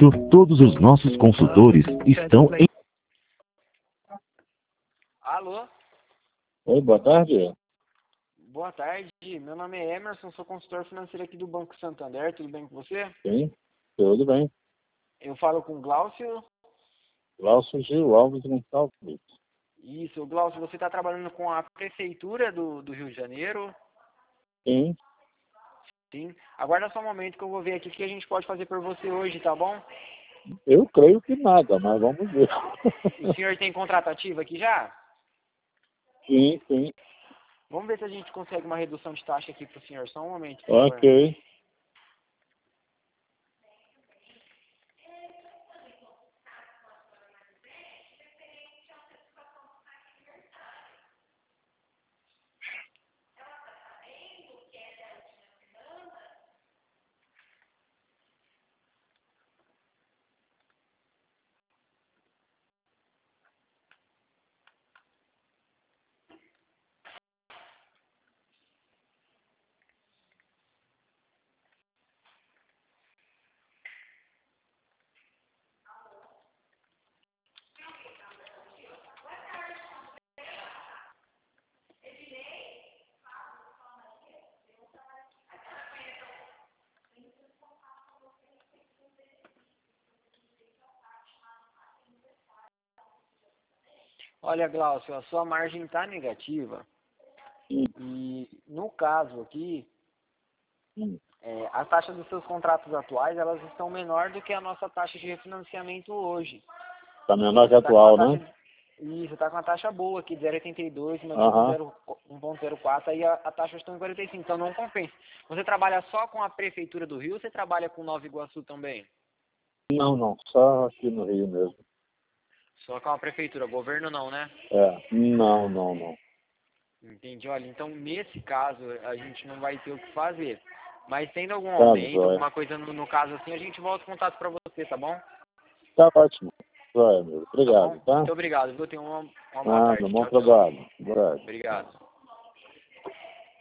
momento, todos os nossos consultores estão em... Alô? Oi, boa tarde. Boa tarde, meu nome é Emerson, sou consultor financeiro aqui do Banco Santander, tudo bem com você? Sim, tudo bem. Eu falo com o Glaucio. Glaucio Gil Alves Gonçalves. Isso, Glaucio, você está trabalhando com a Prefeitura do Rio de Janeiro? Sim, Sim. Aguarda só um momento que eu vou ver aqui o que a gente pode fazer por você hoje, tá bom? eu creio que nada, mas vamos ver. O senhor tem contrato ativo aqui já? Sim, sim. Vamos ver se a gente consegue uma redução de taxa aqui para o senhor, só um momento, por favor. Ok. Olha, Glaucio, a sua margem está negativa e, no caso aqui, a taxa dos seus contratos atuais, elas estão menor do que a nossa taxa de refinanciamento hoje. Tá menor que Você tá com atual, uma né? taxa, isso, está com uma taxa boa aqui, de 0,82, Aham. 1,04, aí a taxa está em 45, então não compensa. Você trabalha só com a Prefeitura do Rio ou você trabalha com Nova Iguaçu também? Não, não, só aqui no Rio mesmo. Só com a Prefeitura, governo não, né? Não, não, não. Entendi. Olha, então nesse caso a gente não vai ter o que fazer. Mas tendo algum Tá, aumento, joia. alguma coisa no caso assim, a gente volta em contato para você, tá bom? Tá ótimo. Joia, amigo. Tá bom? Obrigado, tá? Muito obrigado, viu? Tenha uma boa tarde. Bom Tchau, tchau. trabalho. Boa tarde. Obrigado.